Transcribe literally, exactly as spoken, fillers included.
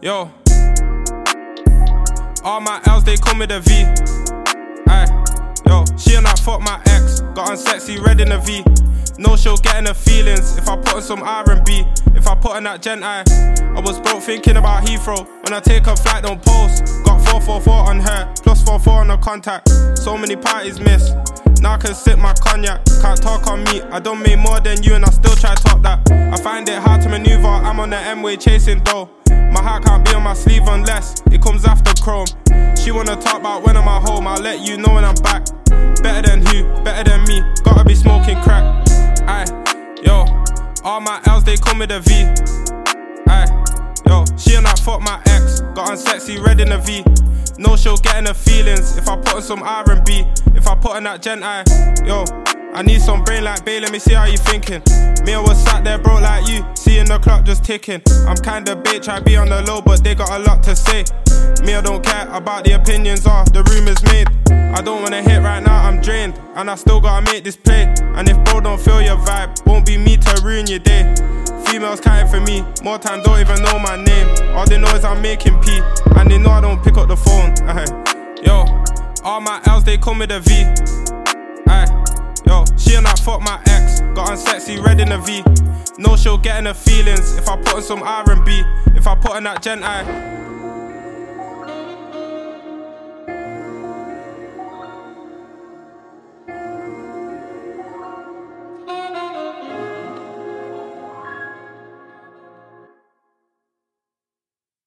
Yo, all my L's, they come with a V. Aye, yo, she and I fuck my ex, got unsexy, red in a V. No, she'll get in her feelings if I put on some R and B. If I put on that Gen I, I was broke thinking about Heathrow. When I take a flight, don't post. Got four four four on her, plus four four on the contact. So many parties missed. Now I can sip my cognac. Can't talk on me, I don't make more than you and I still try to top that. I find it hard to maneuver, I'm on the M-way chasing dough. My heart can't be on my sleeve unless it comes after chrome. She wanna talk about when I'm at home, I'll let you know when I'm back. Better than who, better than me, gotta be smoking crack. Aye, yo, all my L's, they come with a V. Aye, yo, she and I fuck my ex, got unsexy, red in a V. No, she'll get in her feelings if I put on some R and B. If I put on that Gen I, yo, I need some brain like Bay, let me see how you thinking. Me, I was sat there broke like you, seeing the clock just ticking. I'm kinda bait, try be on the low, but they got a lot to say. Me, I don't care about the opinions or the rumours made. I don't wanna hit right now, I'm drained, and I still gotta make this play. And if bro don't feel your vibe, won't be me to ruin your day. Females counting for me, more time don't even know my name. All they know is I'm making P, and they know I don't pick up the phone. Aye. Yo, all my L's, they come with a V. Aye. Yo, she and I fuck my ex, got unsexy, red in a V. No, she'll get in her feelings if I put on some R and B. If I put on that Gen I.